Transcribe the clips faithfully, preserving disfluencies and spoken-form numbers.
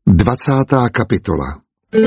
Dvacátá kapitola.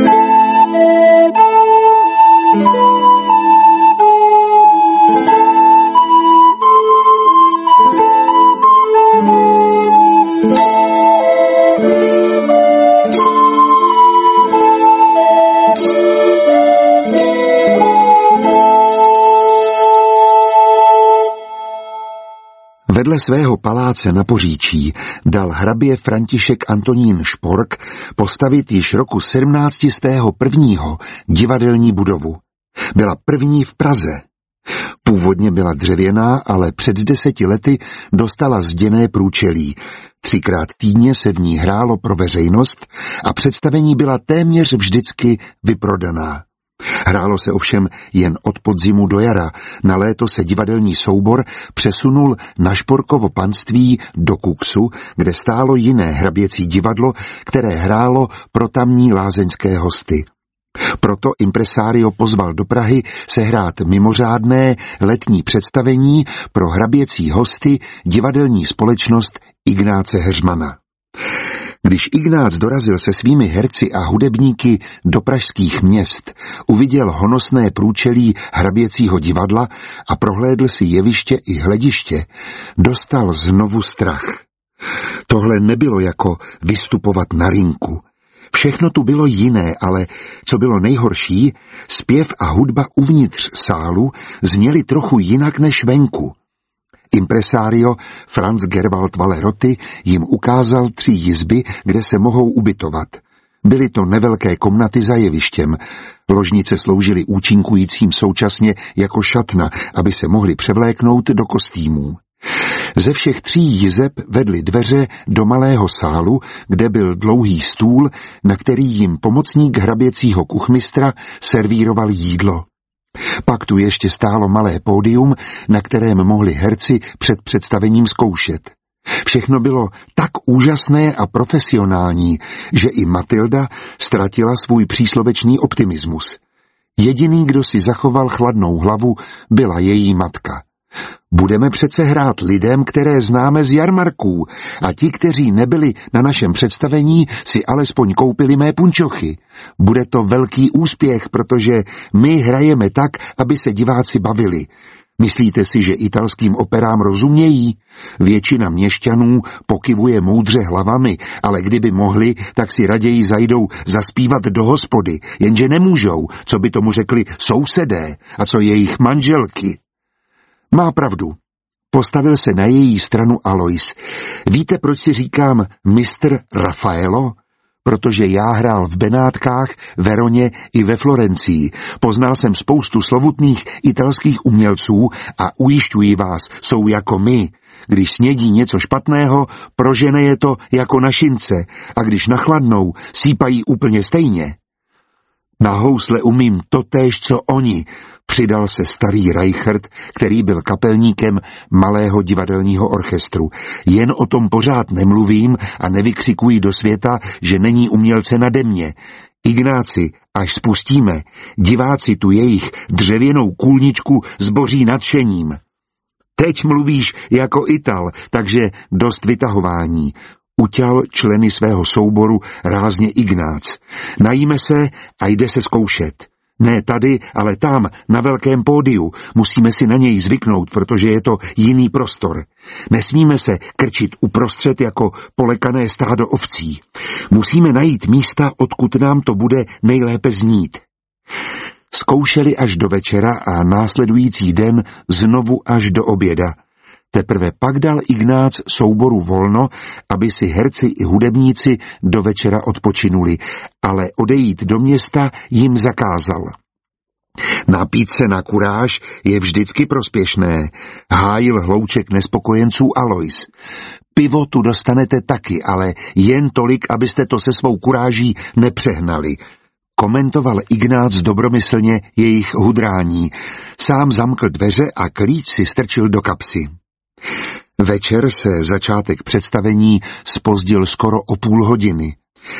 Vedle svého paláce na Poříčí dal hrabě František Antonín Špork postavit již roku sedmnáctého prvního divadelní budovu. Byla první v Praze. Původně byla dřevěná, ale před deseti lety dostala zděné průčelí. Třikrát týdně se v ní hrálo pro veřejnost a představení byla téměř vždycky vyprodaná. Hrálo se ovšem jen od podzimu do jara, na léto se divadelní soubor přesunul na Šporkovo panství do Kuksu, kde stálo jiné hraběcí divadlo, které hrálo pro tamní lázeňské hosty. Proto impresario pozval do Prahy sehrát mimořádné letní představení pro hraběcí hosty divadelní společnost Ignáce Heřmana. Když Ignác dorazil se svými herci a hudebníky do pražských měst, uviděl honosné průčelí hraběcího divadla a prohlédl si jeviště i hlediště, dostal znovu strach. Tohle nebylo jako vystupovat na rinku. Všechno tu bylo jiné, ale co bylo nejhorší, zpěv a hudba uvnitř sálu zněly trochu jinak než venku. Impresario Franz Gerwald Walleroty jim ukázal tři jizby, kde se mohou ubytovat. Byly to nevelké komnaty za jevištěm. Ložnice sloužily účinkujícím současně jako šatna, aby se mohli převléknout do kostýmů. Ze všech tří jizeb vedly dveře do malého sálu, kde byl dlouhý stůl, na který jim pomocník hraběcího kuchmistra servíroval jídlo. Pak tu ještě stálo malé pódium, na kterém mohli herci před představením zkoušet. Všechno bylo tak úžasné a profesionální, že i Matilda ztratila svůj příslovečný optimismus. Jediný, kdo si zachoval chladnou hlavu, byla její matka. Budeme přece hrát lidem, které známe z jarmarků, a ti, kteří nebyli na našem představení, si alespoň koupili mé punčochy. Bude to velký úspěch, protože my hrajeme tak, aby se diváci bavili. Myslíte si, že italským operám rozumějí? Většina měšťanů pokyvuje moudře hlavami, ale kdyby mohli, tak si raději zajdou zaspívat do hospody, jenže nemůžou, co by tomu řekli sousedé a co jejich manželky. Má pravdu. Postavil se na její stranu Alois. Víte, proč si říkám mistr Raffaello? Protože já hrál v Benátkách, Veroně i ve Florencii. Poznal jsem spoustu slovutných italských umělců a ujišťuji vás, jsou jako my. Když snědí něco špatného, prožene je to jako na šince, a když nachladnou, sípají úplně stejně. Na housle umím totéž, co oni, přidal se starý Reichert, který byl kapelníkem malého divadelního orchestru. Jen o tom pořád nemluvím a nevykřikuji do světa, že není umělce nade mě. Ignáci, až spustíme, diváci tu jejich dřevěnou kůlničku zboří nadšením. Teď mluvíš jako Ital, takže dost vytahování. Uťal členy svého souboru rázně Ignác. Najíme se a jde se zkoušet. Ne tady, ale tam, na velkém pódiu. Musíme si na něj zvyknout, protože je to jiný prostor. Nesmíme se krčit uprostřed jako polekané stádo ovcí. Musíme najít místa, odkud nám to bude nejlépe znít. Zkoušeli až do večera a následující den znovu až do oběda. Teprve pak dal Ignác souboru volno, aby si herci i hudebníci do večera odpočinuli, ale odejít do města jim zakázal. Napít se na kuráž je vždycky prospěšné, hájil hlouček nespokojenců Alois. Pivo tu dostanete taky, ale jen tolik, abyste to se svou kuráží nepřehnali. Komentoval Ignác dobromyslně jejich hudrání. Sám zamkl dveře a klíč si strčil do kapsy. Večer se začátek představení zpozdil skoro o půl hodiny.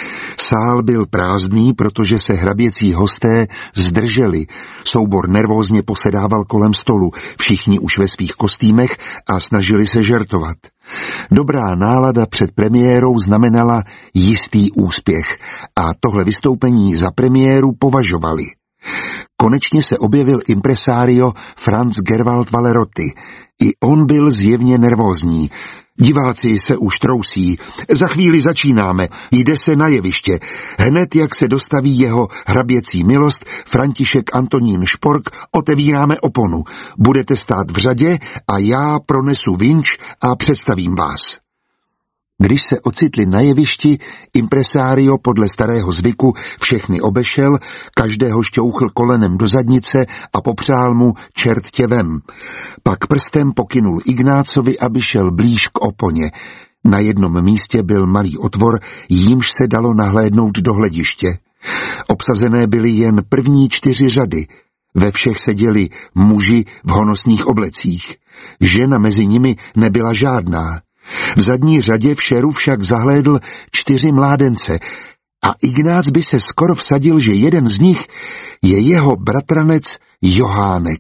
Sál byl prázdný, protože se hraběcí hosté zdrželi. Soubor nervózně posedával kolem stolu, všichni už ve svých kostýmech a snažili se žertovat. Dobrá nálada před premiérou znamenala jistý úspěch a tohle vystoupení za premiéru považovali. Konečně se objevil impresario Franz Gerwald Valerotti. I on byl zjevně nervózní. Diváci se už trousí. Za chvíli začínáme. Jde se na jeviště. Hned, jak se dostaví jeho hraběcí milost František Antonín Špork, otevíráme oponu. Budete stát v řadě a já pronesu vinč a představím vás. Když se ocitli na jevišti, impresario podle starého zvyku všechny obešel, každého šťouchl kolenem do zadnice a popřál mu čert tě vem. Pak prstem pokynul Ignácovi, aby šel blíž k oponě. Na jednom místě byl malý otvor, jímž se dalo nahlédnout do hlediště. Obsazené byly jen první čtyři řady. Ve všech seděli muži v honosných oblecích. Žena mezi nimi nebyla žádná. V zadní řadě v šeru však zahlédl čtyři mládence a Ignác by se skoro vsadil, že jeden z nich je jeho bratranec Johánek.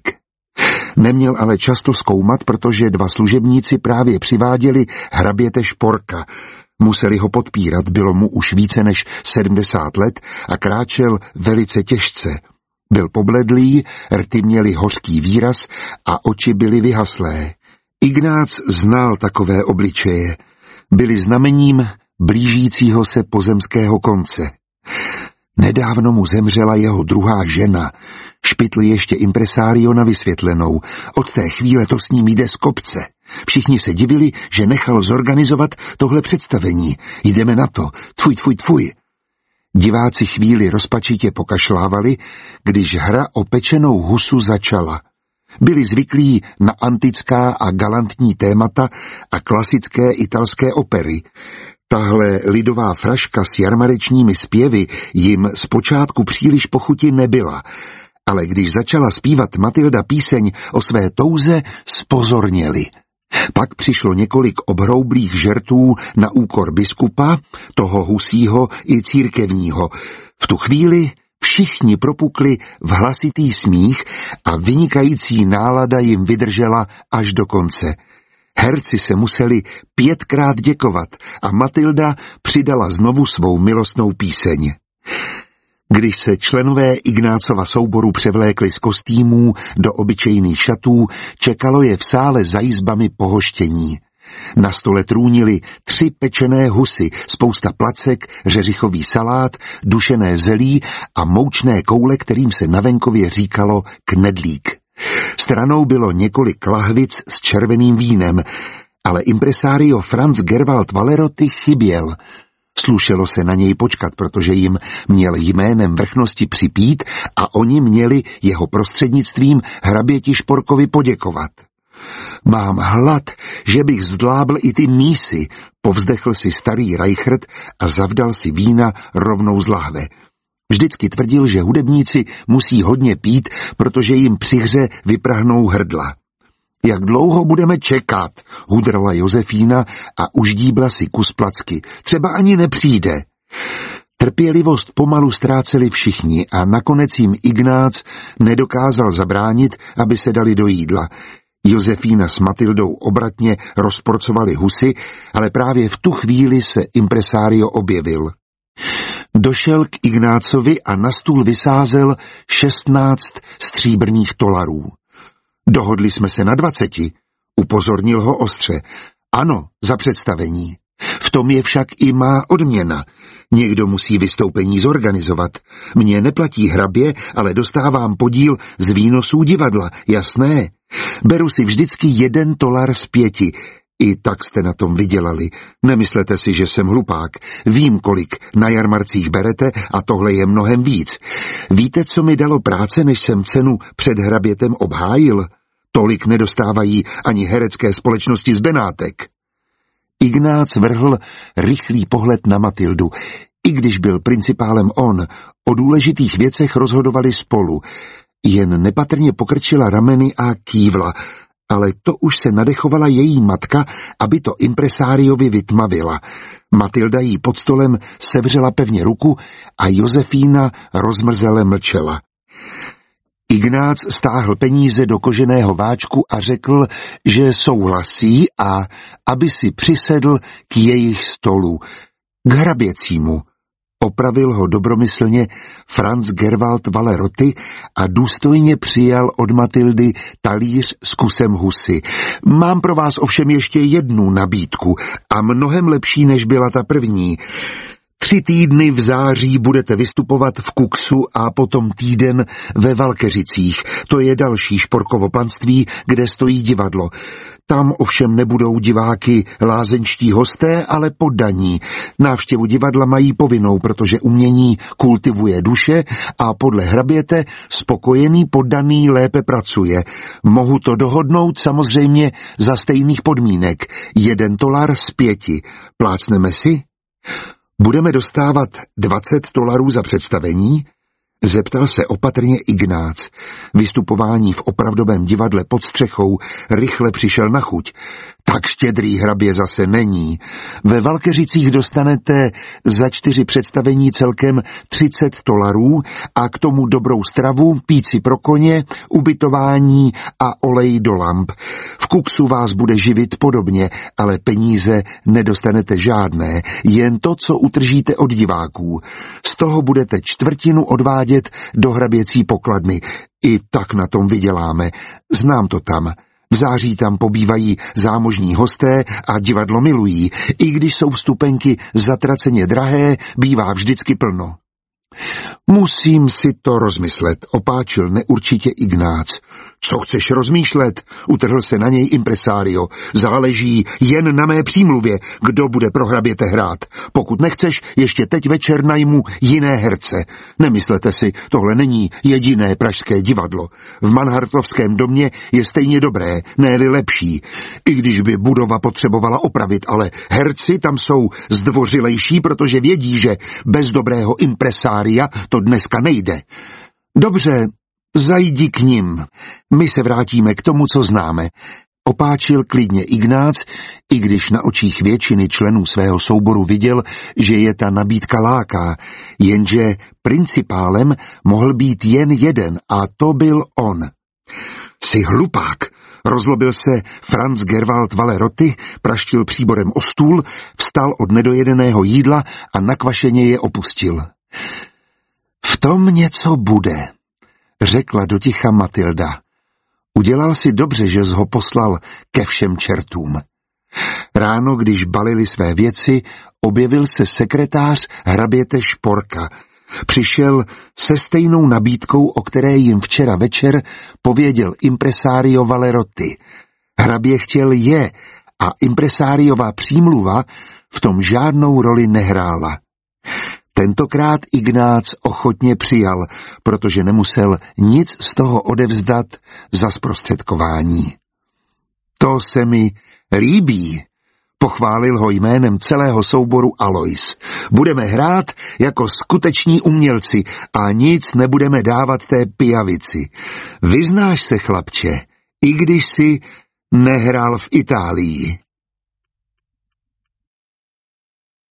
Neměl ale často zkoumat, protože dva služebníci právě přiváděli hraběte Šporka. Museli ho podpírat, bylo mu už více než sedmdesát let a kráčel velice těžce. Byl pobledlý, rty měly hořký výraz a oči byly vyhaslé. Ignác znal takové obličeje. Byly znamením blížícího se pozemského konce. Nedávno mu zemřela jeho druhá žena. Špitl ještě impresario na vysvětlenou. Od té chvíle to s ním jde z kopce. Všichni se divili, že nechal zorganizovat tohle představení. Jdeme na to. Tfuj, tfuj, tfuj. Diváci chvíli rozpačitě pokašlávali, když hra o pečenou husu začala. Byli zvyklí na antická a galantní témata a klasické italské opery. Tahle lidová fraška s jarmarečními zpěvy jim zpočátku příliš pochuti nebyla, ale když začala zpívat Matilda píseň o své touze, zpozorněli. Pak přišlo několik obhroublých žertů na úkor biskupa, toho husího i církevního. V tu chvíli všichni propukli v hlasitý smích a vynikající nálada jim vydržela až do konce. Herci se museli pětkrát děkovat a Matilda přidala znovu svou milostnou píseň. Když se členové Ignácova souboru převlékli z kostýmů do obyčejných šatů, čekalo je v sále za jizbami pohoštění. Na stole trůnily tři pečené husy, spousta placek, řeřichový salát, dušené zelí a moučné koule, kterým se na venkově říkalo knedlík. Stranou bylo několik lahvic s červeným vínem, ale impresario Franz Gerwald Valerotti chyběl. Slušelo se na něj počkat, protože jim měl jménem vrchnosti připít a oni měli jeho prostřednictvím hraběti Šporkovi poděkovat. Mám hlad, že bych zdlábl i ty mísy, povzdechl si starý Reichert a zavdal si vína rovnou z lahve. Vždycky tvrdil, že hudebníci musí hodně pít, protože jim při hře vyprahnou hrdla. Jak dlouho budeme čekat, hudrala Josefína a uždíbla si kus placky. Třeba ani nepřijde. Trpělivost pomalu ztráceli všichni a nakonec jim Ignác nedokázal zabránit, aby se dali do jídla. Josefína s Matildou obratně rozporcovali husy, ale právě v tu chvíli se impresario objevil. Došel k Ignácovi a na stůl vysázel šestnáct stříbrných tolarů. Dohodli jsme se na dvaceti, upozornil ho ostře. Ano, za představení. V tom je však i má odměna. Někdo musí vystoupení zorganizovat. Mně neplatí hrabě, ale dostávám podíl z výnosů divadla, jasné. Beru si vždycky jeden tolar z pěti. I tak jste na tom vydělali. Nemyslete si, že jsem hlupák. Vím, kolik na jarmarcích berete a tohle je mnohem víc. Víte, co mi dalo práce, než jsem cenu před hrabětem obhájil? Tolik nedostávají ani herecké společnosti z Benátek. Ignác vrhl rychlý pohled na Matildu. I když byl principálem on, o důležitých věcech rozhodovali spolu. Jen nepatrně pokrčila rameny a kývla, ale to už se nadechovala její matka, aby to impresáriovi vytmavila. Matilda jí pod stolem sevřela pevně ruku a Josefína rozmrzele mlčela. Ignác stáhl peníze do koženého váčku a řekl, že souhlasí a aby si přisedl k jejich stolu, k hraběcímu. Opravil ho dobromyslně Franz Gerwald Valeroty a důstojně přijal od Matildy talíř s kusem husy. Mám pro vás ovšem ještě jednu nabídku a mnohem lepší, než byla ta první. Tři týdny v září budete vystupovat v Kuksu a potom týden ve Valkeřicích. To je další šporkovo panství, kde stojí divadlo. Tam ovšem nebudou diváky lázeňští hosté, ale poddaní. Návštěvu divadla mají povinnou, protože umění kultivuje duše a podle hraběte spokojený poddaný lépe pracuje. Mohu to dohodnout samozřejmě za stejných podmínek. Jeden tolar z pěti. Plácneme si? Budeme dostávat dvacet dolarů za představení? Zeptal se opatrně Ignác. Vystupování v opravdovém divadle pod střechou rychle přišel na chuť. Tak štědrý hrabě zase není. Ve Valkeřicích dostanete za čtyři představení celkem třicet dolarů a k tomu dobrou stravu, píci pro koně, ubytování a olej do lamp. V Kuksu vás bude živit podobně, ale peníze nedostanete žádné, jen to, co utržíte od diváků. Z toho budete čtvrtinu odvádět do hraběcí pokladny. I tak na tom vyděláme. Znám to tam. V září tam pobývají zámožní hosté a divadlo milují. I když jsou vstupenky zatraceně drahé, bývá vždycky plno. Musím si to rozmyslet, opáčil neurčitě Ignác. Co chceš rozmýšlet? Utrhl se na něj impresario. Záleží jen na mé přímluvě, kdo bude pro hraběte hrát. Pokud nechceš, ještě teď večer najmu jiné herce. Nemyslete si, tohle není jediné pražské divadlo. V Manhartovském domě je stejně dobré, ne-li lepší. I když by budova potřebovala opravit, ale herci tam jsou zdvořilejší, protože vědí, že bez dobrého impresária to dneska nejde. Dobře, zajdi k nim. My se vrátíme k tomu, co známe. Opáčil klidně Ignác, i když na očích většiny členů svého souboru viděl, že je ta nabídka láká, jenže principálem mohl být jen jeden a to byl on. Jsi hlupák, rozlobil se Franz Gerwald Valeroty, praštil příborem o stůl, vstal od nedojedeného jídla a nakvašeně je opustil. V tom něco bude, řekla doticha Matilda. Udělal si dobře, že jsi ho poslal ke všem čertům. Ráno, když balili své věci, objevil se sekretář hraběte Šporka. Přišel se stejnou nabídkou, o které jim včera večer pověděl impresario Valeroty. Hrabě chtěl je a impresáriová přímluva v tom žádnou roli nehrála. Tentokrát Ignác ochotně přijal, protože nemusel nic z toho odevzdat za zprostředkování. To se mi líbí, pochválil ho jménem celého souboru Alois. Budeme hrát jako skuteční umělci a nic nebudeme dávat té pijavici. Vyznáš se, chlapče, i když si nehrál v Itálii.